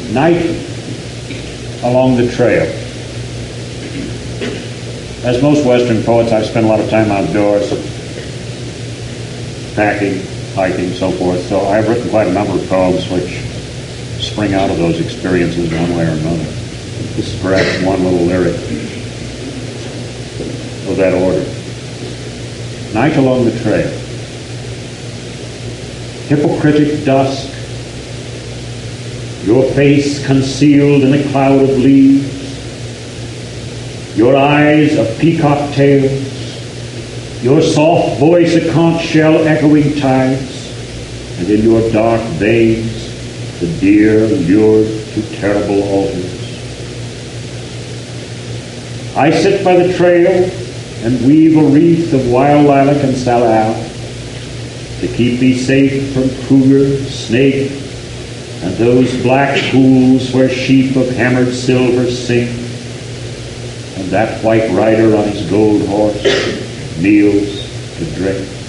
Night along the trail. As most Western poets, I've spent a lot of time outdoors, packing, hiking, so forth. So I've written quite a number of poems which spring out of those experiences one way or another. This is perhaps one little lyric of that order. Night along the trail. Hypocritic dusk, your face concealed in a cloud of leaves, your eyes of peacock tails, your soft voice a conch shell echoing tides, and in your dark veins the deer lured to terrible altars. I sit by the trail and weave a wreath of wild lilac and salal to keep thee safe from cougar, snake, and those black pools where sheep of hammered silver sink, and that white rider on his gold horse kneels to drink.